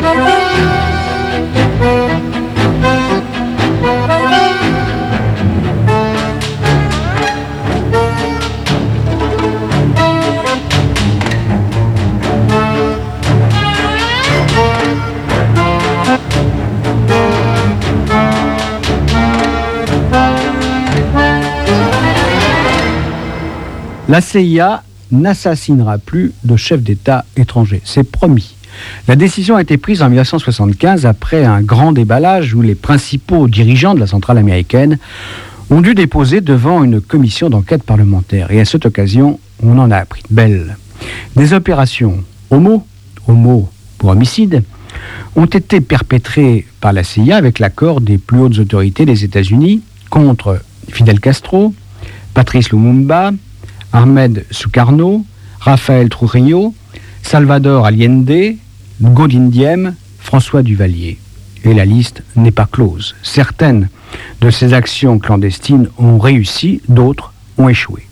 La CIA n'assassinera plus de chefs d'État étrangers, c'est promis. La décision a été prise en 1975 après un grand déballage où les principaux dirigeants de la centrale américaine ont dû déposer devant une commission d'enquête parlementaire. Et à cette occasion, on en a appris belle. Des opérations homo pour homicide, ont été perpétrées par la CIA avec l'accord des plus hautes autorités des États-Unis contre Fidel Castro, Patrice Lumumba, Ahmed Sukarno, Rafael Trujillo, Salvador Allende, Godin Diem, François Duvalier. Et la liste n'est pas close. Certaines de ces actions clandestines ont réussi, d'autres ont échoué.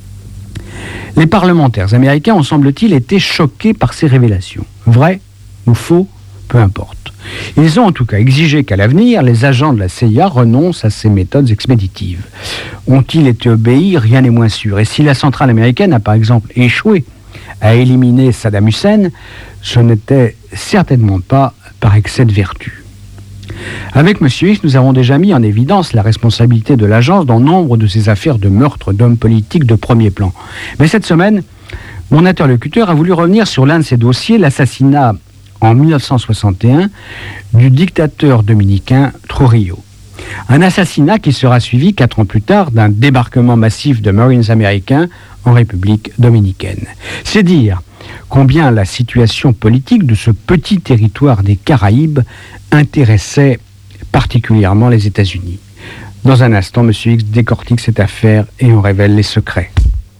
Les parlementaires américains ont, semble-t-il, été choqués par ces révélations. Vrai ou faux, peu importe. Ils ont en tout cas exigé qu'à l'avenir, les agents de la CIA renoncent à ces méthodes expéditives. Ont-ils été obéis? Rien n'est moins sûr. Et si la centrale américaine a par exemple échoué à éliminer Saddam Hussein, ce n'était certainement pas par excès de vertu. Avec M. X, nous avons déjà mis en évidence la responsabilité de l'agence dans nombre de ces affaires de meurtre d'hommes politiques de premier plan. Mais cette semaine, mon interlocuteur a voulu revenir sur l'un de ces dossiers, l'assassinat en 1961 du dictateur dominicain Trujillo. Un assassinat qui sera suivi 4 ans plus tard d'un débarquement massif de Marines américains en République dominicaine. C'est dire combien la situation politique de ce petit territoire des Caraïbes intéressait particulièrement les États-Unis. Dans un instant, M. X décortique cette affaire et on révèle les secrets.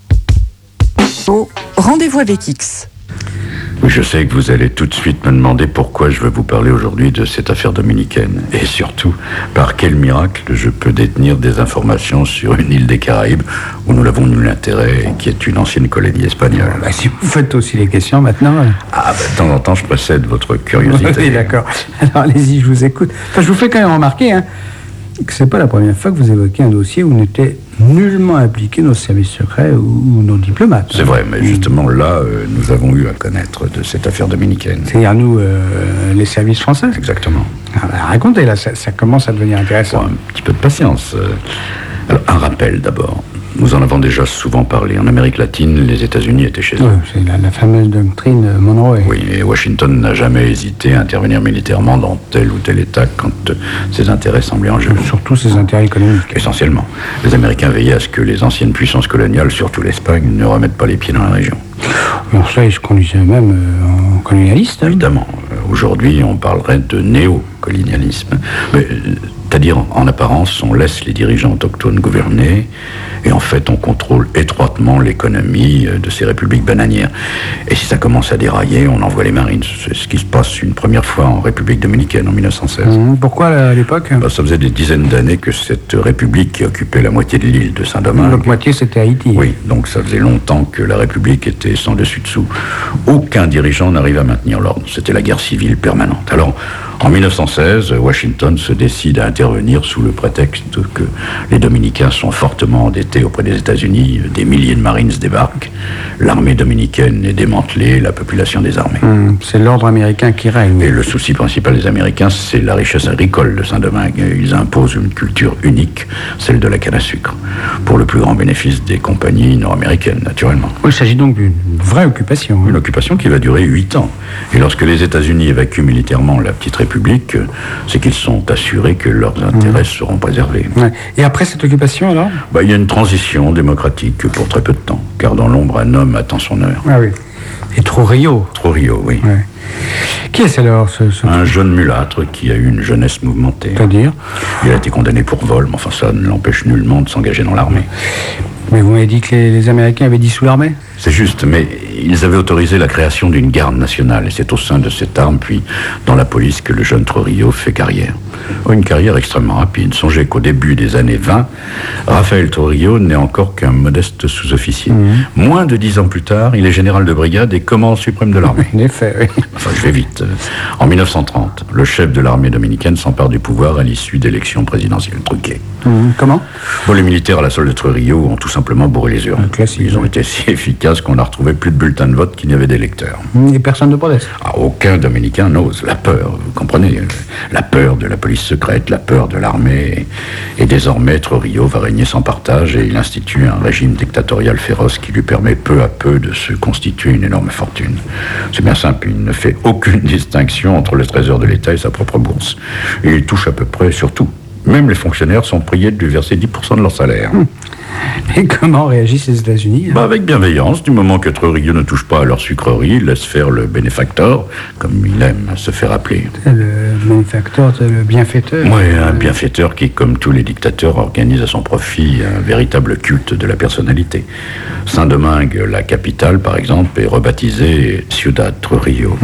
Au rendez-vous avec X. Oui, je sais que vous allez tout de suite me demander pourquoi je veux vous parler aujourd'hui de cette affaire dominicaine. Et surtout, par quel miracle je peux détenir des informations sur une île des Caraïbes où nous n'avons nul intérêt et qui est une ancienne colonie espagnole. Bah, si vous faites aussi les questions maintenant... Ah, de temps en temps, je précède votre curiosité. Oui, d'accord. Alors, allez-y, je vous écoute. Enfin, je vous fais quand même remarquer que c'est pas la première fois que vous évoquez un dossier où n'étaient nullement impliqués nos services secrets ou nos diplomates. C'est vrai, mais justement là, nous avons eu à connaître de cette affaire dominicaine. C'est-à-dire nous, les services français. Exactement. Ah, bah, racontez, là, ça commence à devenir intéressant. Bon, un petit peu de patience. Alors, un rappel d'abord. Nous en avons déjà souvent parlé. En Amérique latine, les États-Unis étaient chez eux. Oui, c'est la fameuse doctrine Monroe. Oui, et Washington n'a jamais hésité à intervenir militairement dans tel ou tel État quand ses intérêts semblaient en jeu. Surtout ses intérêts économiques. Essentiellement. Les Américains veillaient à ce que les anciennes puissances coloniales, surtout l'Espagne, ne remettent pas les pieds dans la région. Alors ça, ils se conduisaient eux-mêmes en colonialistes. Évidemment. Aujourd'hui, on parlerait de néocolonialisme. C'est-à-dire, en apparence, on laisse les dirigeants autochtones gouverner et en fait, on contrôle étroitement l'économie de ces républiques bananières. Et si ça commence à dérailler, on envoie les Marines. C'est ce qui se passe une première fois en République dominicaine en 1916. Pourquoi à l'époque? Ça faisait des dizaines d'années que cette république qui occupait la moitié de l'île de Saint-Domingue... Donc moitié, c'était Haïti. Oui, donc ça faisait longtemps que la république était sans dessus-dessous. Aucun dirigeant n'arrive à maintenir l'ordre. C'était la guerre civile permanente. Alors, en 1916, Washington se décide à intervenir sous le prétexte que les Dominicains sont fortement endettés auprès des États-Unis. Des milliers de Marines débarquent. L'armée dominicaine est démantelée, la population désarmée. C'est l'ordre américain qui règne. Et le souci principal des Américains, c'est la richesse agricole de Saint-Domingue. Ils imposent une culture unique, celle de la canne à sucre, pour le plus grand bénéfice des compagnies nord-américaines, naturellement. Oui, il s'agit donc d'une vraie occupation. Une occupation qui va durer 8 ans. Et lorsque les États-Unis évacuent militairement la petite République, c'est qu'ils sont assurés que leurs intérêts seront préservés. Ouais. Et après cette occupation, alors? Il y a une transition démocratique pour très peu de temps, car dans l'ombre, un homme attend son heure. Ah oui. Et Trujillo. Trujillo, oui. Ouais. Qui est-ce alors, Un jeune mulâtre qui a eu une jeunesse mouvementée. C'est-à-dire? Il a été condamné pour vol, mais enfin ça ne l'empêche nullement de s'engager dans l'armée. Mais vous m'avez dit que les Américains avaient dissous l'armée? C'est juste, mais ils avaient autorisé la création d'une garde nationale, et c'est au sein de cette arme, puis dans la police, que le jeune Trujillo fait carrière. Une carrière extrêmement rapide. Songez qu'au début des années 20, Rafael Trujillo n'est encore qu'un modeste sous-officier. Moins de 10 ans plus tard, il est général de brigade et commandant suprême de l'armée. En effet, oui. Enfin, je vais vite. En 1930, le chef de l'armée dominicaine s'empare du pouvoir à l'issue d'élections présidentielles truquées. Comment? Bon, les militaires à la solde de Trujillo ont tout simplement bourré les urnes. Classique. Ils ont été si efficaces qu'on a retrouvé plus de bulletins de vote qu'il n'y avait d'électeurs. Et personne ne proteste. Aucun Dominicain n'ose. La peur, vous comprenez, la peur de la police secrète, la peur de l'armée. Et désormais, Trujillo va régner sans partage et il institue un régime dictatorial féroce qui lui permet peu à peu de se constituer une énorme fortune. C'est bien simple, il ne fait aucune distinction entre le trésor de l'État et sa propre bourse. Il touche à peu près sur tout. Même les fonctionnaires sont priés de lui verser 10% de leur salaire. Et comment réagissent les États-Unis? Avec bienveillance, du moment que Trujillo ne touche pas à leur sucrerie, laisse faire le bénéfacteur, comme il aime se faire appeler. Le bénéfacteur, le bienfaiteur. Oui, un bienfaiteur qui, comme tous les dictateurs, organise à son profit un véritable culte de la personnalité. Saint-Domingue, la capitale, par exemple, est rebaptisée Ciudad Trujillo.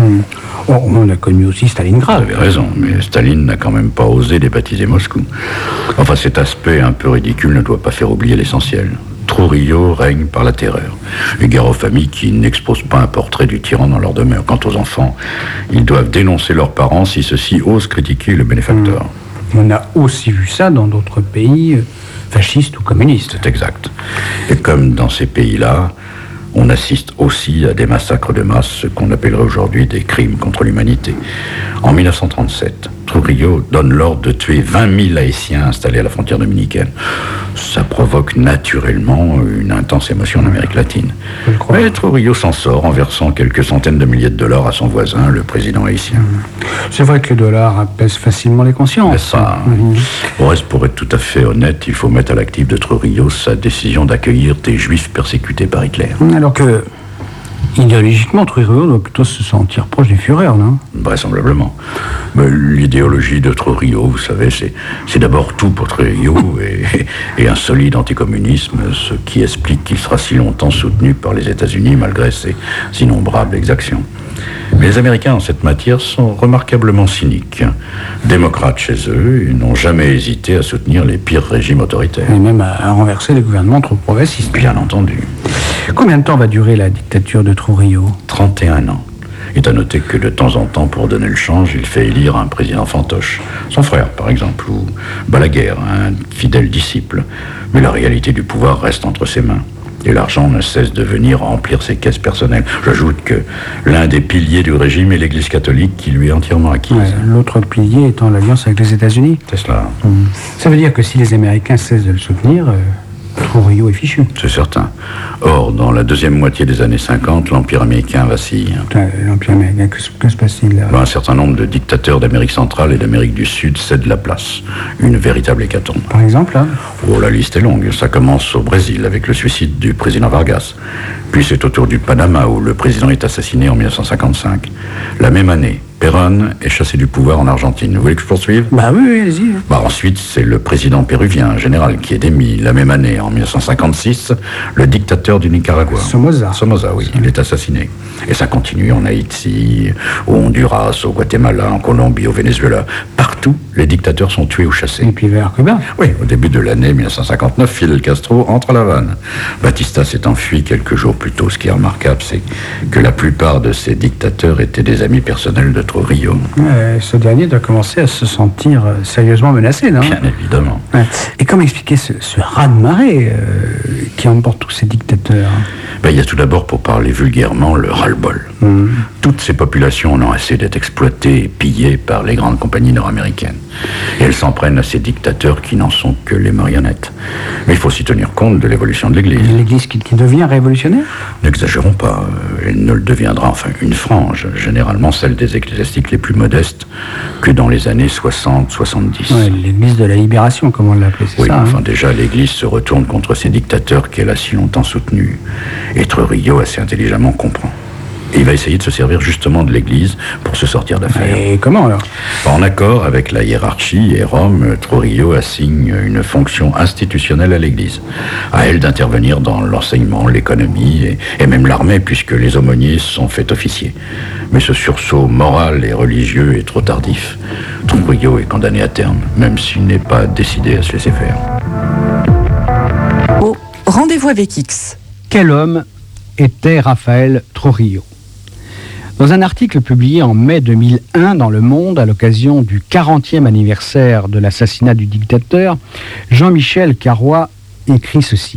On a connu aussi Stalingrad. Vous avez raison, mais Staline n'a quand même pas osé débaptiser Moscou. Enfin, cet aspect un peu ridicule ne doit pas faire oublier l'essentiel. Trujillo règne par la terreur. Et guerre aux familles qui n'exposent pas un portrait du tyran dans leur demeure. Quant aux enfants, ils doivent dénoncer leurs parents si ceux-ci osent critiquer le bénéfacteur. On a aussi vu ça dans d'autres pays fascistes ou communistes. C'est exact. Et comme dans ces pays-là, on assiste aussi à des massacres de masse, ce qu'on appellerait aujourd'hui des crimes contre l'humanité. En 1937, Trujillo donne l'ordre de tuer 20 000 Haïtiens installés à la frontière dominicaine. Ça provoque naturellement une intense émotion en Amérique latine. Mais Trujillo s'en sort en versant quelques centaines de milliers de dollars à son voisin, le président haïtien. C'est vrai que le dollar apaise facilement les consciences. C'est ça. Au reste, pour être tout à fait honnête, il faut mettre à l'actif de Trujillo sa décision d'accueillir des juifs persécutés par Hitler. Alors que, idéologiquement, Trujillo doit plutôt se sentir proche du Führer, non? Vraisemblablement. Mais l'idéologie de Trujillo, vous savez, c'est d'abord tout pour Trujillo et un solide anticommunisme, ce qui explique qu'il sera si longtemps soutenu par les États-Unis malgré ses innombrables exactions. Mais les Américains, en cette matière, sont remarquablement cyniques. Démocrates chez eux, ils n'ont jamais hésité à soutenir les pires régimes autoritaires. Et même à renverser les gouvernements trop progressistes. Bien entendu. Combien de temps va durer la dictature de Trujillo? 31 ans. Il est à noter que de temps en temps, pour donner le change, il fait élire un président fantoche. Son frère, par exemple, ou Balaguer, un fidèle disciple. Mais la réalité du pouvoir reste entre ses mains. Et l'argent ne cesse de venir remplir ses caisses personnelles. J'ajoute que l'un des piliers du régime est l'Église catholique qui lui est entièrement acquise. Ouais, l'autre pilier étant l'alliance avec les États-Unis. C'est cela. Ça veut dire que si les Américains cessent de le soutenir, Trujillo est fichu. C'est certain. Or, dans la deuxième moitié des années 50, l'Empire américain vacille. L'Empire américain, que se passe-t-il là? Un certain nombre de dictateurs d'Amérique centrale et d'Amérique du Sud cèdent la place. Une véritable hécatombe. Par exemple, là? Oh, la liste est longue. Ça commence au Brésil avec le suicide du président Vargas. Puis c'est au tour du Panama où le président est assassiné en 1955. La même année, Perón est chassé du pouvoir en Argentine. Vous voulez que je poursuive? Bah oui, allez-y. Ensuite, c'est le président péruvien, un général, qui est démis. La même année, en 1956, le dictateur du Nicaragua. Somoza. Somoza, oui, il est assassiné. Et ça continue en Haïti, au Honduras, au Guatemala, en Colombie, au Venezuela. Partout, les dictateurs sont tués ou chassés. Et puis vers Cuba. Oui, au début de l'année 1959, Fidel Castro entre à La Havane. Batista s'est enfui quelques jours plus tôt. Ce qui est remarquable, c'est que la plupart de ces dictateurs étaient des amis personnels de Trujillo. Ce dernier doit commencer à se sentir sérieusement menacé, non? Bien évidemment. Et comment expliquer ce raz-de-marée qui emporte tous ces dictateurs? Il y a tout d'abord, pour parler vulgairement, le ras-le-bol. Toutes ces populations en ont assez d'être exploitées et pillées par les grandes compagnies nord-américaines. Et elles s'en prennent à ces dictateurs qui n'en sont que les marionnettes. Mais il faut aussi tenir compte de l'évolution de l'Église. L'Église qui devient révolutionnaire? N'exagérons pas, elle ne le deviendra, enfin une frange, généralement celle des ecclésiastiques les plus modestes, que dans les années 60-70. Ouais, l'Église de la libération, comme on l'appelait, c'est ça? Enfin déjà, l'Église se retourne contre ces dictateurs qu'elle a si longtemps soutenus. Et Trujillo assez intelligemment comprend. Et il va essayer de se servir justement de l'Église pour se sortir d'affaire. Et comment alors ? En accord avec la hiérarchie et Rome, Trujillo assigne une fonction institutionnelle à l'Église. À elle d'intervenir dans l'enseignement, l'économie et même l'armée, puisque les aumôniers sont faits officiers. Mais ce sursaut moral et religieux est trop tardif. Trujillo est condamné à terme, même s'il n'est pas décidé à se laisser faire. Au Rendez-vous avec X. Quel homme était Rafael Trujillo ? Dans un article publié en mai 2001 dans Le Monde, à l'occasion du 40e anniversaire de l'assassinat du dictateur, Jean-Michel Carrois écrit ceci.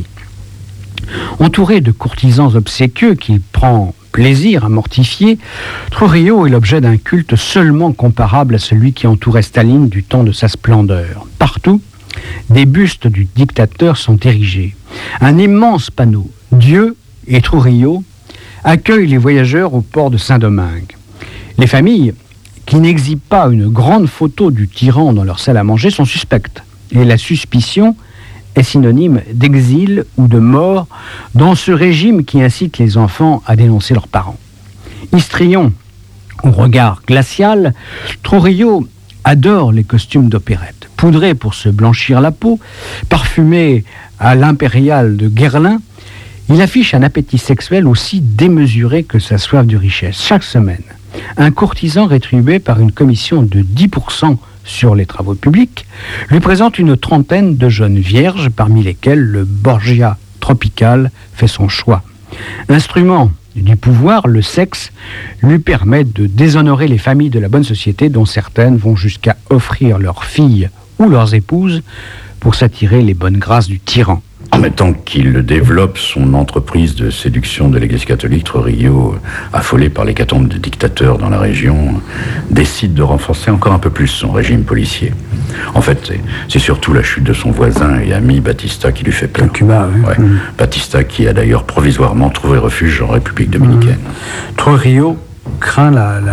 Entouré de courtisans obséquieux qu'il prend plaisir à mortifier, Trujillo est l'objet d'un culte seulement comparable à celui qui entourait Staline du temps de sa splendeur. Partout, des bustes du dictateur sont érigés. Un immense panneau, Dieu et Trujillo, accueille les voyageurs au port de Saint-Domingue. Les familles qui n'exhibent pas une grande photo du tyran dans leur salle à manger sont suspectes. Et la suspicion est synonyme d'exil ou de mort dans ce régime qui incite les enfants à dénoncer leurs parents. Histrion au regard glacial, Trujillo adore les costumes d'opérette. Poudré pour se blanchir la peau, parfumé à l'impérial de Guerlain, il affiche un appétit sexuel aussi démesuré que sa soif de richesse. Chaque semaine, un courtisan rétribué par une commission de 10% sur les travaux publics lui présente une trentaine de jeunes vierges, parmi lesquelles le Borgia tropical fait son choix. Instrument du pouvoir, le sexe lui permet de déshonorer les familles de la bonne société, dont certaines vont jusqu'à offrir leurs filles ou leurs épouses pour s'attirer les bonnes grâces du tyran. En même temps qu'il développe son entreprise de séduction de l'Église catholique, Trujillo, affolé par l'hécatombe de dictateurs dans la région, décide de renforcer encore un peu plus son régime policier. En fait, c'est surtout la chute de son voisin et ami Batista qui lui fait peur. Cuba, oui. Ouais. Batista qui a d'ailleurs provisoirement trouvé refuge en République dominicaine. Trujillo craint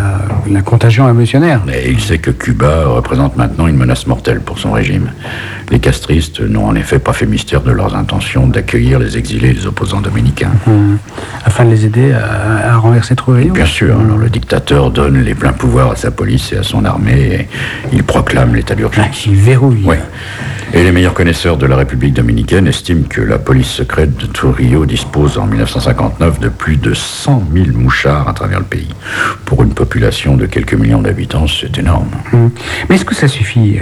la contagion émotionnelle. Mais il sait que Cuba représente maintenant une menace mortelle pour son régime. Les castristes n'ont en effet pas fait mystère de leurs intentions d'accueillir les exilés et les opposants dominicains. Afin de les aider à renverser Trujillo. Bien sûr, alors le dictateur donne les pleins pouvoirs à sa police et à son armée et il proclame l'état d'urgence. Il verrouille. Oui. Et les meilleurs connaisseurs de la République dominicaine estiment que la police secrète de Trujillo dispose en 1959 de plus de 100 000 mouchards à travers le pays. Pour une population de quelques millions d'habitants, c'est énorme. Mais est-ce que ça suffit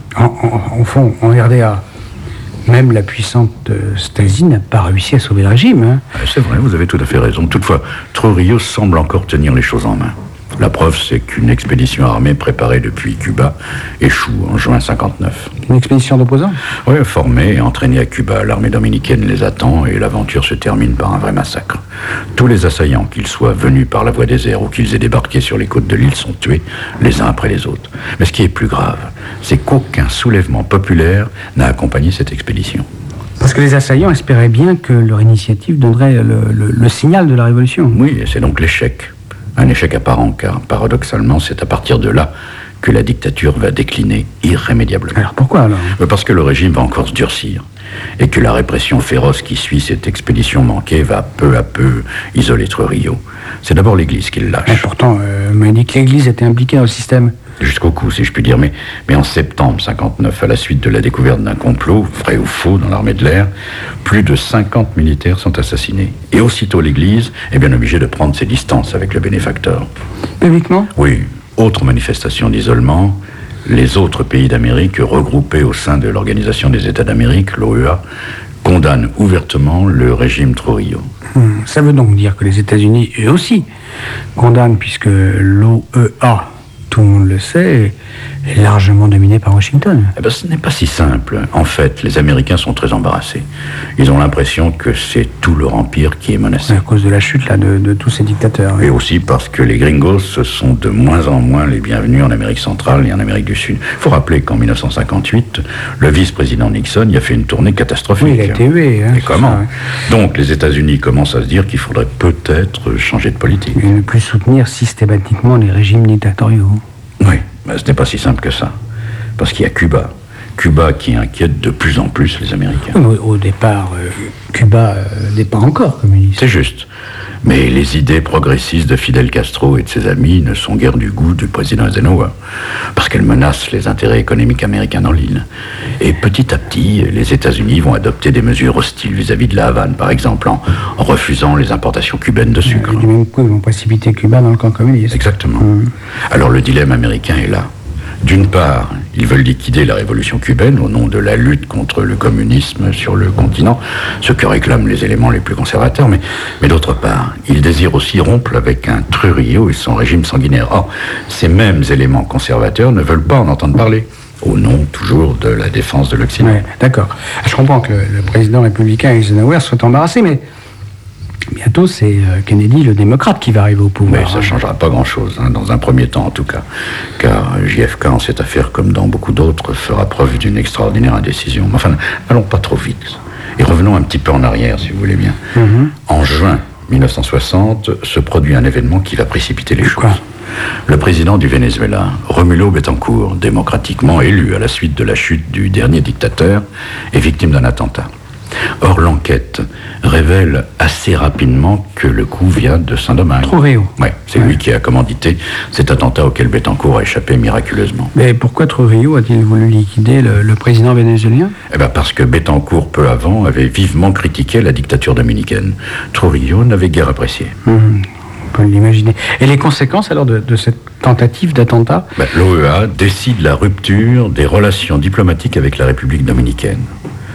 en fond, en RDA, même la puissante Stasi n'a pas réussi à sauver le régime. Hein. C'est vrai, vous avez tout à fait raison. Toutefois, Trujillo semble encore tenir les choses en main. La preuve, c'est qu'une expédition armée préparée depuis Cuba échoue en juin 59. Une expédition d'opposants ? Oui, formée et entraînée à Cuba. L'armée dominicaine les attend et l'aventure se termine par un vrai massacre. Tous les assaillants, qu'ils soient venus par la voie des airs ou qu'ils aient débarqué sur les côtes de l'île, sont tués les uns après les autres. Mais ce qui est plus grave, c'est qu'aucun soulèvement populaire n'a accompagné cette expédition. Parce que les assaillants espéraient bien que leur initiative donnerait le signal de la révolution. Oui, et c'est donc l'échec. Un échec apparent, car paradoxalement, c'est à partir de là que la dictature va décliner irrémédiablement. Alors pourquoi alors ? Parce que le régime va encore se durcir, et que la répression féroce qui suit cette expédition manquée va peu à peu isoler Trujillo. C'est d'abord l'Église qui le lâche. Et pourtant, on m'a dit que l'Église était impliquée dans le système. Jusqu'au cou, si je puis dire. Mais en septembre 59, à la suite de la découverte d'un complot, vrai ou faux, dans l'armée de l'air, plus de 50 militaires sont assassinés. Et aussitôt l'Église est bien obligée de prendre ses distances avec le bénéfacteur. Publiquement ? Oui. Autre manifestation d'isolement, les autres pays d'Amérique, regroupés au sein de l'Organisation des États d'Amérique, l'OEA, condamnent ouvertement le régime Trujillo. Ça veut donc dire que les États-Unis, eux aussi, condamnent, puisque l'OEA, tout le monde le sait, est largement dominé par Washington. Eh bien, ce n'est pas si simple. En fait, les Américains sont très embarrassés. Ils ont l'impression que c'est tout leur empire qui est menacé. À cause de la chute là, de tous ces dictateurs. Et aussi parce que les gringos sont de moins en moins les bienvenus en Amérique centrale et en Amérique du Sud. Il faut rappeler qu'en 1958, le vice-président Nixon y a fait une tournée catastrophique. Oui, il a été hué. Hein, et comment ça, ouais. Donc les États-Unis commencent à se dire qu'il faudrait peut-être changer de politique. Et ne plus soutenir systématiquement les régimes dictatoriaux. Oui, mais ce n'est pas si simple que ça. Parce qu'il y a Cuba. Cuba qui inquiète de plus en plus les Américains. Au départ, Cuba n'est pas encore communiste. C'est juste. Mais les idées progressistes de Fidel Castro et de ses amis ne sont guère du goût du président Eisenhower, parce qu'elles menacent les intérêts économiques américains dans l'île. Et petit à petit, les États-Unis vont adopter des mesures hostiles vis-à-vis de la Havane, par exemple, en refusant les importations cubaines de sucre. Du même coup, ils vont précipiter Cuba dans le camp communiste. Exactement. Alors le dilemme américain est là. D'une part, ils veulent liquider la révolution cubaine au nom de la lutte contre le communisme sur le continent, ce que réclament les éléments les plus conservateurs, mais d'autre part, ils désirent aussi rompre avec un Trujillo et son régime sanguinaire. Or, ces mêmes éléments conservateurs ne veulent pas en entendre parler, au nom toujours de la défense de l'Occident. Ouais, d'accord. Je comprends que le président républicain Eisenhower soit embarrassé, mais bientôt, c'est Kennedy, le démocrate, qui va arriver au pouvoir. Mais ça ne changera pas grand-chose, dans un premier temps en tout cas. Car JFK, en cette affaire, comme dans beaucoup d'autres, fera preuve d'une extraordinaire indécision. Mais enfin, n'allons pas trop vite. Et revenons un petit peu en arrière, si vous voulez bien. En juin 1960, se produit un événement qui va précipiter les choses. Le président du Venezuela, Romulo Betancourt, démocratiquement élu à la suite de la chute du dernier dictateur, est victime d'un attentat. Or, l'enquête révèle assez rapidement que le coup vient de Saint-Domingue. Trujillo. Oui, c'est lui qui a commandité cet attentat auquel Betancourt a échappé miraculeusement. Mais pourquoi Trujillo a-t-il voulu liquider le président vénézuélien ? Eh bien, parce que Betancourt, peu avant, avait vivement critiqué la dictature dominicaine. Trujillo n'avait guère apprécié. On peut l'imaginer. Et les conséquences, alors, de cette tentative d'attentat ? L'OEA décide la rupture des relations diplomatiques avec la République dominicaine.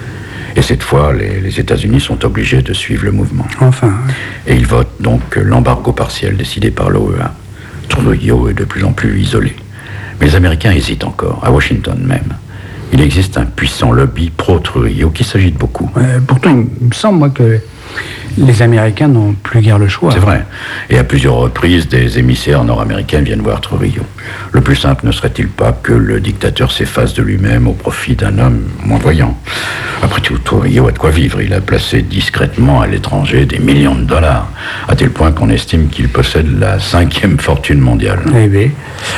Et cette fois, les États-Unis sont obligés de suivre le mouvement. Enfin. Et ils votent donc l'embargo partiel décidé par l'OEA. Trujillo est de plus en plus isolé. Mais les Américains hésitent encore, à Washington même. Il existe un puissant lobby pro-Trujillo qui s'agite beaucoup. Pourtant, il me semble, moi, que les Américains n'ont plus guère le choix. C'est vrai. Et à plusieurs reprises, des émissaires nord-américains viennent voir Trujillo. Le plus simple ne serait-il pas que le dictateur s'efface de lui-même au profit d'un homme moins voyant ? Après tout, Trujillo a de quoi vivre. Il a placé discrètement à l'étranger des millions de dollars, à tel point qu'on estime qu'il possède la 5e fortune mondiale. Eh bien,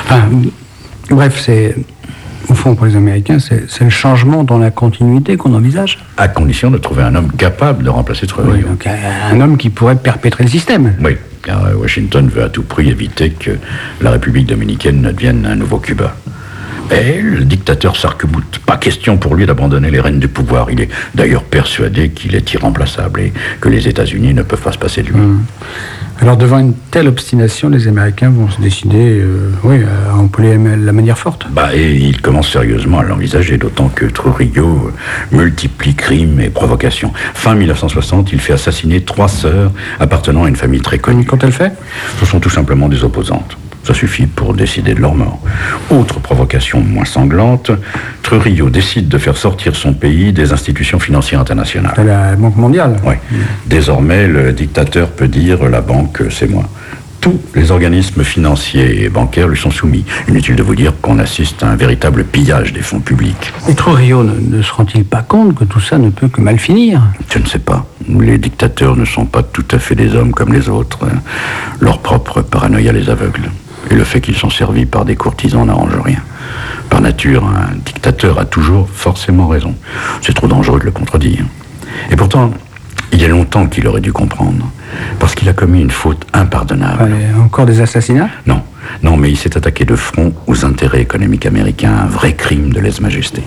bref, c'est... Au fond, pour les Américains, c'est le changement dans la continuité qu'on envisage. À condition de trouver un homme capable de remplacer Trujillo. Oui, donc un homme qui pourrait perpétrer le système. Oui, car Washington veut à tout prix éviter que la République dominicaine ne devienne un nouveau Cuba. Et le dictateur s'arc-boute. Pas question pour lui d'abandonner les rênes du pouvoir. Il est d'ailleurs persuadé qu'il est irremplaçable et que les États-Unis ne peuvent pas se passer de lui. Alors, devant une telle obstination, les Américains vont se décider à employer la manière forte. Et ils commencent sérieusement à l'envisager, d'autant que Trujillo multiplie crimes et provocations. Fin 1960, il fait assassiner 3 sœurs appartenant à une famille très connue. Qu'ont-elles fait ? Ce sont tout simplement des opposantes. Ça suffit pour décider de leur mort. Autre provocation moins sanglante, Trujillo décide de faire sortir son pays des institutions financières internationales. C'est la Banque mondiale. Oui. Désormais, le dictateur peut dire « la banque, c'est moi ». Tous les organismes financiers et bancaires lui sont soumis. Inutile de vous dire qu'on assiste à un véritable pillage des fonds publics. Et Trujillo ne se rend-il pas compte que tout ça ne peut que mal finir ? Je ne sais pas. Les dictateurs ne sont pas tout à fait des hommes comme les autres. Leur propre paranoïa les aveugle. Et le fait qu'ils sont servis par des courtisans n'arrange rien. Par nature, un dictateur a toujours forcément raison. C'est trop dangereux de le contredire. Et pourtant, il y a longtemps qu'il aurait dû comprendre. Parce qu'il a commis une faute impardonnable. Encore des assassinats ? Non, mais il s'est attaqué de front aux intérêts économiques américains. Un vrai crime de lèse-majesté.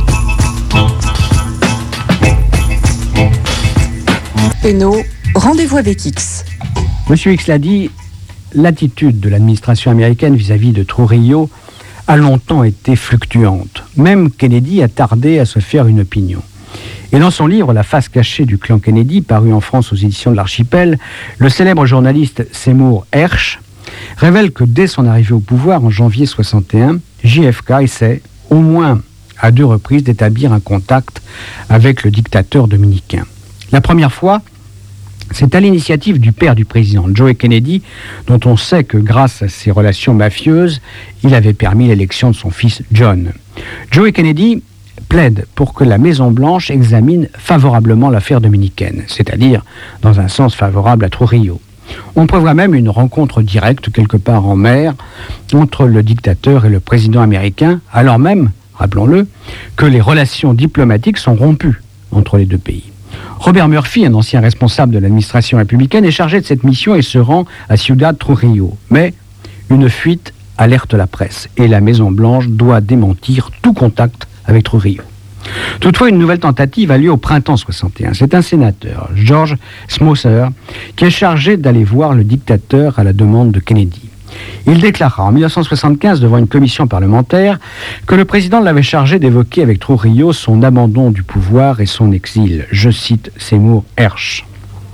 Pénaud, rendez-vous avec X. Monsieur X l'a dit, l'attitude de l'administration américaine vis-à-vis de Trujillo a longtemps été fluctuante. Même Kennedy a tardé à se faire une opinion. Et dans son livre « La face cachée du clan Kennedy », paru en France aux éditions de l'Archipel, le célèbre journaliste Seymour Hersh révèle que dès son arrivée au pouvoir en janvier 61, JFK essaie, au moins à 2 reprises, d'établir un contact avec le dictateur dominicain. La première fois, c'est à l'initiative du père du président, Joe Kennedy, dont on sait que grâce à ses relations mafieuses, il avait permis l'élection de son fils John. Joe Kennedy plaide pour que la Maison-Blanche examine favorablement l'affaire dominicaine, c'est-à-dire dans un sens favorable à Trujillo. On prévoit même une rencontre directe quelque part en mer entre le dictateur et le président américain, alors même, rappelons-le, que les relations diplomatiques sont rompues entre les 2 pays. Robert Murphy, un ancien responsable de l'administration républicaine, est chargé de cette mission et se rend à Ciudad Trujillo. Mais une fuite alerte la presse et la Maison-Blanche doit démentir tout contact avec Trujillo. Toutefois, une nouvelle tentative a lieu au printemps 61. C'est un sénateur, George Smoser, qui est chargé d'aller voir le dictateur à la demande de Kennedy. Il déclara en 1975 devant une commission parlementaire que le président l'avait chargé d'évoquer avec Trujillo son abandon du pouvoir et son exil. Je cite Seymour Hersh.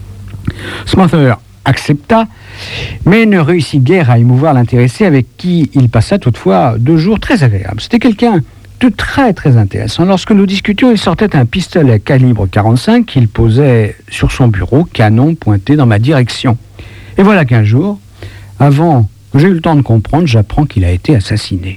Smoser accepta, mais ne réussit guère à émouvoir l'intéressé avec qui il passa toutefois 2 jours très agréables. C'était quelqu'un de très très intéressant. Lorsque nous discutions, il sortait un pistolet calibre 45 qu'il posait sur son bureau, canon pointé dans ma direction. Et voilà qu'un jour, avant que j'ai eu le temps de comprendre, j'apprends qu'il a été assassiné.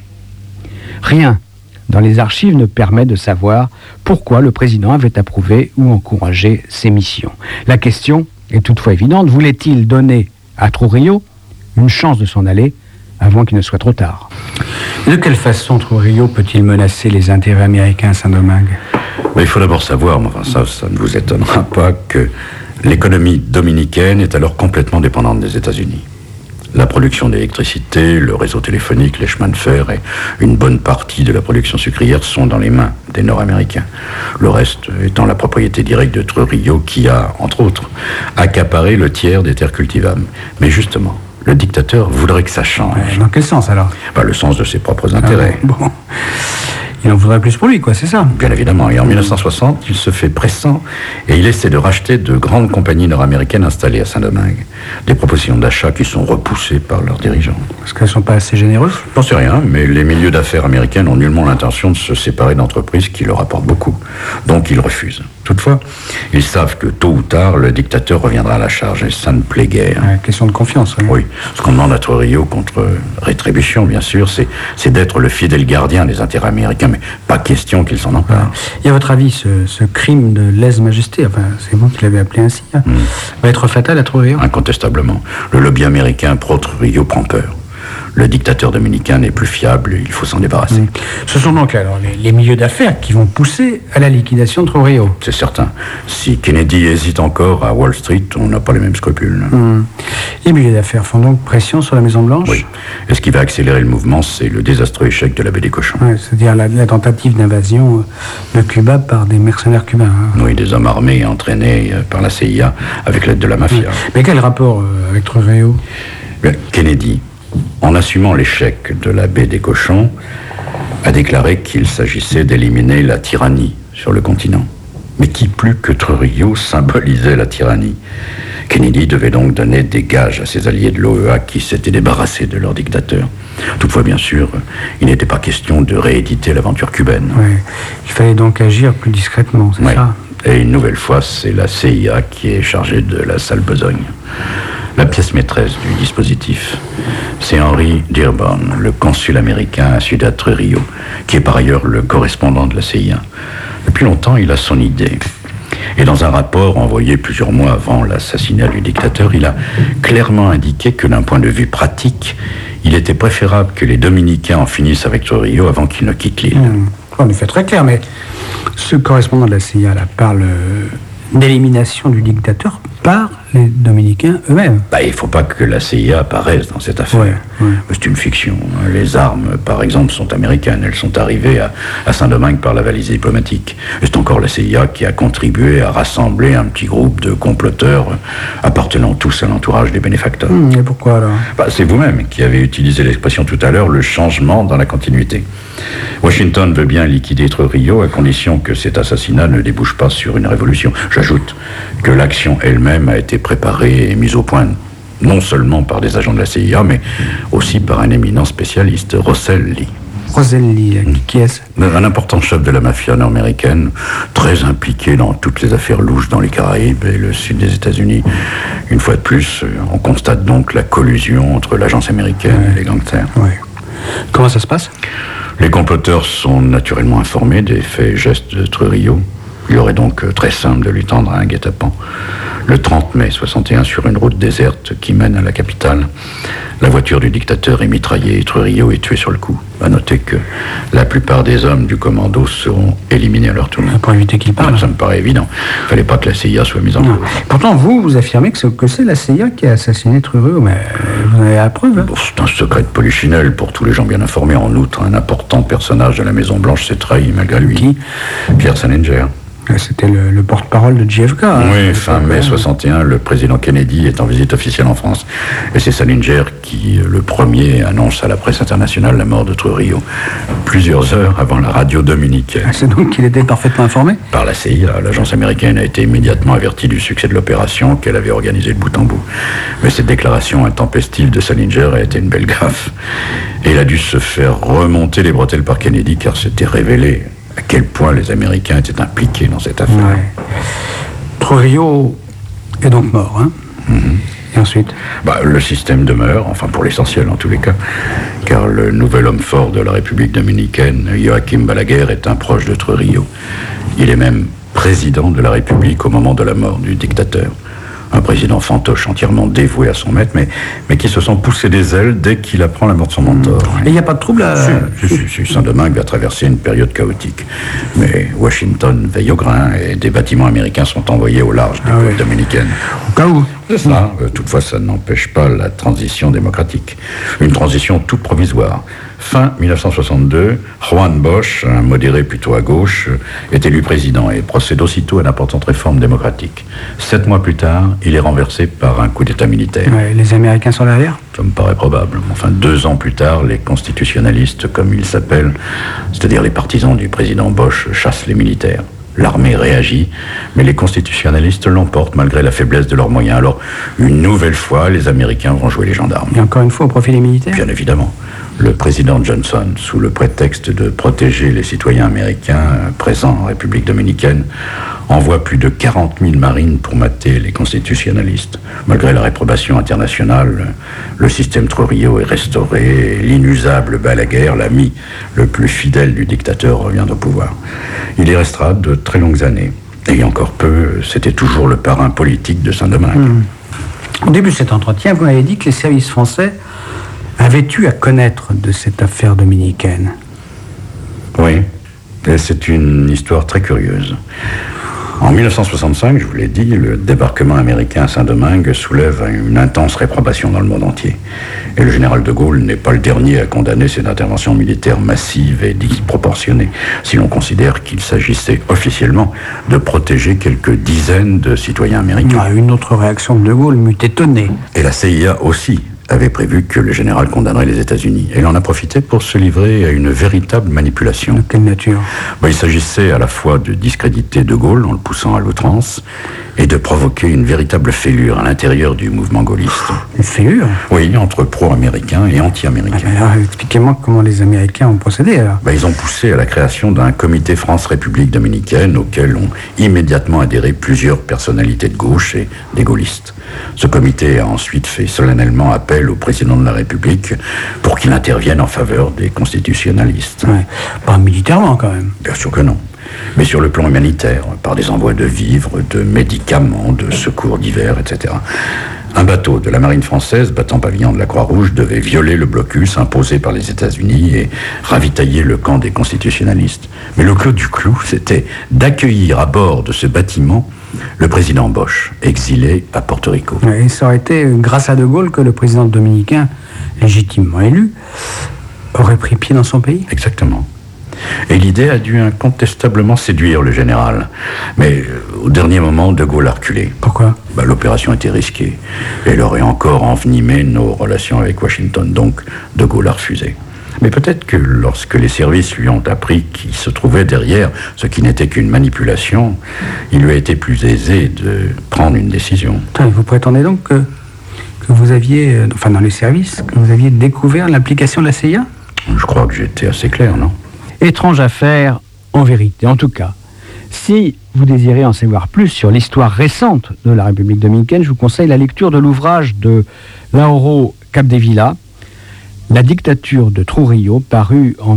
Rien dans les archives ne permet de savoir pourquoi le président avait approuvé ou encouragé ces missions. La question est toutefois évidente. Voulait-il donner à Trujillo une chance de s'en aller avant qu'il ne soit trop tard? De quelle façon Trujillo peut-il menacer les intérêts américains à Saint-Domingue? Il faut d'abord savoir, mais enfin ça ne vous étonnera pas, que l'économie dominicaine est alors complètement dépendante des États-Unis. La production d'électricité, le réseau téléphonique, les chemins de fer et une bonne partie de la production sucrière sont dans les mains des Nord-Américains. Le reste étant la propriété directe de Trujillo qui a, entre autres, accaparé le tiers des terres cultivables. Mais justement, le dictateur voudrait que ça change. Dans quel sens alors? Le sens de ses propres intérêts. Bon. Il en voudrait plus pour lui, quoi, c'est ça? Bien évidemment. Et en 1960, il se fait pressant et il essaie de racheter de grandes compagnies nord-américaines installées à Saint-Domingue. Des propositions d'achat qui sont repoussées par leurs dirigeants. Parce qu'elles ne sont pas assez généreuses? J'en sais rien, mais les milieux d'affaires américains n'ont nullement l'intention de se séparer d'entreprises qui leur apportent beaucoup. Donc ils refusent. Toutefois, ils savent que tôt ou tard, le dictateur reviendra à la charge et ça ne plaît guère. Question de confiance. Oui. Ce qu'on demande à Trujillo, contre rétribution, bien sûr, c'est d'être le fidèle gardien des intérêts américains, mais pas question qu'il s'en empare. Et à votre avis, ce crime de lèse-majesté, enfin, c'est vous qui l'avez appelé ainsi, va être fatal à Trujillo? Incontestablement. Le lobby américain pro-Trujillo prend peur. Le dictateur dominicain n'est plus fiable, il faut s'en débarrasser. Ce sont donc alors les milieux d'affaires qui vont pousser à la liquidation de Trujillo. C'est certain. Si Kennedy hésite encore à Wall Street, on n'a pas les mêmes scrupules. Les milieux d'affaires font donc pression sur la Maison-Blanche? Oui. Et ce qui va accélérer le mouvement, c'est le désastreux échec de la baie des Cochons. C'est-à-dire la tentative d'invasion de Cuba par des mercenaires cubains. Oui, des hommes armés entraînés par la CIA avec l'aide de la mafia. Mais quel rapport avec Trujillo? Kennedy, en assumant l'échec de la baie des Cochons, a déclaré qu'il s'agissait d'éliminer la tyrannie sur le continent. Mais qui plus que Trujillo symbolisait la tyrannie? Kennedy devait donc donner des gages à ses alliés de l'OEA qui s'étaient débarrassés de leur dictateur. Toutefois, bien sûr, il n'était pas question de rééditer l'aventure cubaine. Il fallait donc agir plus discrètement, c'est ça? Et une nouvelle fois, c'est la CIA qui est chargée de la sale besogne. La pièce maîtresse du dispositif, c'est Henry Dearborn, le consul américain à Ciudad Trujillo, qui est par ailleurs le correspondant de la CIA. Depuis longtemps, il a son idée. Et dans un rapport envoyé plusieurs mois avant l'assassinat du dictateur, il a clairement indiqué que d'un point de vue pratique, il était préférable que les Dominicains en finissent avec Trujillo avant qu'il ne quitte l'île. En effet, très clair, mais ce correspondant de la CIA là, parle d'élimination du dictateur par les Dominicains eux-mêmes. Il ne faut pas que la CIA apparaisse dans cette affaire. C'est une fiction. Les armes, par exemple, sont américaines. Elles sont arrivées à Saint-Domingue par la valise diplomatique. Et c'est encore la CIA qui a contribué à rassembler un petit groupe de comploteurs appartenant tous à l'entourage des bénéfacteurs. Et pourquoi alors? C'est vous-même qui avez utilisé l'expression tout à l'heure, le changement dans la continuité. Washington veut bien liquider Trujillo à condition que cet assassinat ne débouche pas sur une révolution. J'ajoute que l'action elle-même a été préparée et mise au point non seulement par des agents de la CIA, mais aussi par un éminent spécialiste, Russell Lee. Russell Lee, qui est-ce? Un important chef de la mafia nord-américaine, très impliqué dans toutes les affaires louches dans les Caraïbes et le sud des États-Unis. Une fois de plus, on constate donc la collusion entre l'agence américaine et les gangsters. Comment ça se passe? Les comploteurs sont naturellement informés des faits et gestes de Trujillo. Il aurait donc très simple de lui tendre un guet-apens. Le 30 mai 61, sur une route déserte qui mène à la capitale, La voiture du dictateur est mitraillée et Trujillo est tué sur le coup. À noter que la plupart des hommes du commando seront éliminés à leur tour. Pour éviter qu'il parle. Ça me paraît évident. Il ne fallait pas que la CIA soit mise en cause. Pourtant, vous affirmez que c'est la CIA qui a assassiné Trujillo, mais vous avez la preuve. Hein. Bon, c'est un secret de polichinelle pour tous les gens bien informés. En outre, un important personnage de la Maison-Blanche s'est trahi malgré lui. Qui ? Pierre Salinger. C'était le porte-parole de JFK. Oui, fin mai 61, le président Kennedy est en visite officielle en France. Et c'est Salinger qui, le premier, annonce à la presse internationale la mort de Trujillo, plusieurs heures avant la radio dominicaine. C'est donc qu'il était parfaitement informé ? Par la CIA, l'agence américaine a été immédiatement avertie du succès de l'opération qu'elle avait organisée de bout en bout. Mais cette déclaration intempestive de Salinger a été une belle gaffe. Et il a dû se faire remonter les bretelles par Kennedy car c'était révélé à quel point les Américains étaient impliqués dans cette affaire. Ouais. Trujillo est donc mort, hein ? Et ensuite ? Le système demeure, enfin pour l'essentiel en tous les cas, car le nouvel homme fort de la République dominicaine, Joaquim Balaguer, est un proche de Trujillo. Il est même président de la République au moment de la mort du dictateur. Un président fantoche entièrement dévoué à son maître, mais qui se sent pousser des ailes dès qu'il apprend la mort de son mentor. Et il n'y a pas de trouble à... Si, Saint-Domingue va traverser une période chaotique. Mais Washington veille au grain et des bâtiments américains sont envoyés au large des côtes dominicaines. Au cas où. C'est ça. Toutefois, ça n'empêche pas la transition démocratique. Une transition toute provisoire. Fin 1962, Juan Bosch, un modéré plutôt à gauche, est élu président et procède aussitôt à d'importantes réformes démocratiques. 7 mois plus tard, il est renversé par un coup d'État militaire. Ouais, les Américains sont derrière ? Ça me paraît probable. Enfin, 2 ans plus tard, les constitutionnalistes, comme ils s'appellent, c'est-à-dire les partisans du président Bosch, chassent les militaires. L'armée réagit, mais les constitutionnalistes l'emportent malgré la faiblesse de leurs moyens. Alors, une nouvelle fois, les Américains vont jouer les gendarmes. Et encore une fois, au profit des militaires ? Bien évidemment. Le président Johnson, sous le prétexte de protéger les citoyens américains présents en République dominicaine, envoie plus de 40 000 marines pour mater les constitutionnalistes. Malgré la réprobation internationale, le système Trujillo est restauré et l'inusable Balaguer, l'ami le plus fidèle du dictateur, revient au pouvoir. Il y restera de très longues années. Et encore peu, c'était toujours le parrain politique de Saint-Domingue. Au début de cet entretien, vous m'avez dit que les services français avaient eu à connaître de cette affaire dominicaine. Oui, et c'est une histoire très curieuse. En 1965, je vous l'ai dit, le débarquement américain à Saint-Domingue soulève une intense réprobation dans le monde entier. Et le général de Gaulle n'est pas le dernier à condamner cette intervention militaire massive et disproportionnée, si l'on considère qu'il s'agissait officiellement de protéger quelques dizaines de citoyens américains. Une autre réaction de Gaulle m'eût étonné. Et la CIA aussi avait prévu que le général condamnerait les États-Unis. Et il en a profité pour se livrer à une véritable manipulation. De quelle nature ? Il s'agissait à la fois de discréditer De Gaulle en le poussant à l'outrance et de provoquer une véritable fêlure à l'intérieur du mouvement gaulliste. Une fêlure ? Oui, entre pro-américains et anti-américains. Alors, expliquez-moi comment les Américains ont procédé, alors. Ils ont poussé à la création d'un comité France-République dominicaine auquel ont immédiatement adhéré plusieurs personnalités de gauche et des gaullistes. Ce comité a ensuite fait solennellement appel au président de la République pour qu'il intervienne en faveur des constitutionnalistes. Ouais. Pas militairement, quand même. Bien sûr que non. Mais sur le plan humanitaire, par des envois de vivres, de médicaments, de secours divers, etc. Un bateau de la marine française, battant pavillon de la Croix-Rouge, devait violer le blocus imposé par les États-Unis et ravitailler le camp des constitutionnalistes. Mais le clou du clou, c'était d'accueillir à bord de ce bâtiment le président Bosch, exilé à Porto Rico. Et ça aurait été grâce à De Gaulle que le président dominicain, légitimement élu, aurait pris pied dans son pays. Exactement. Et l'idée a dû incontestablement séduire le général. Mais au dernier moment, De Gaulle a reculé. Pourquoi ? L'opération était risquée. Et elle aurait encore envenimé nos relations avec Washington. Donc, De Gaulle a refusé. Mais peut-être que lorsque les services lui ont appris qu'il se trouvait derrière ce qui n'était qu'une manipulation, il lui a été plus aisé de prendre une décision. Vous prétendez donc que vous aviez, enfin dans les services, que vous aviez découvert l'implication de la CIA ? Je crois que j'étais assez clair, non ? Étrange affaire, en vérité. En tout cas, si vous désirez en savoir plus sur l'histoire récente de la République dominicaine, je vous conseille la lecture de l'ouvrage de Lauro Capdevila, La dictature de Trujillo, paru en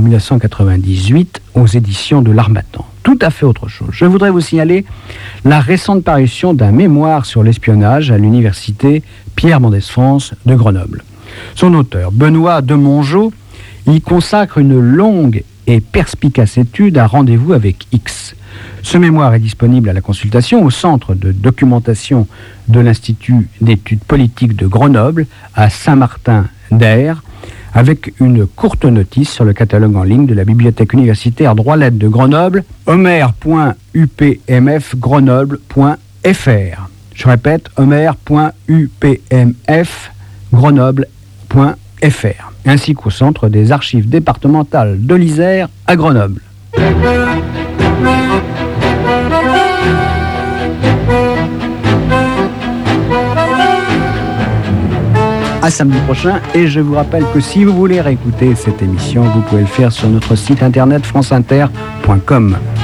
1998 aux éditions de l'Harmattan. Tout à fait autre chose. Je voudrais vous signaler la récente parution d'un mémoire sur l'espionnage à l'université Pierre Mendès France de Grenoble. Son auteur, Benoît de Mongeau, y consacre une longue et perspicace étude à Rendez-vous avec X. Ce mémoire est disponible à la consultation au centre de documentation de l'Institut d'études politiques de Grenoble, à Saint-Martin-d'Air, avec une courte notice sur le catalogue en ligne de la Bibliothèque universitaire Droit-Lettres de Grenoble, homer.upmfgrenoble.fr. Je répète, homer.upmfgrenoble.fr, ainsi qu'au centre des archives départementales de l'Isère à Grenoble. À samedi prochain, et je vous rappelle que si vous voulez réécouter cette émission, vous pouvez le faire sur notre site internet franceinter.com.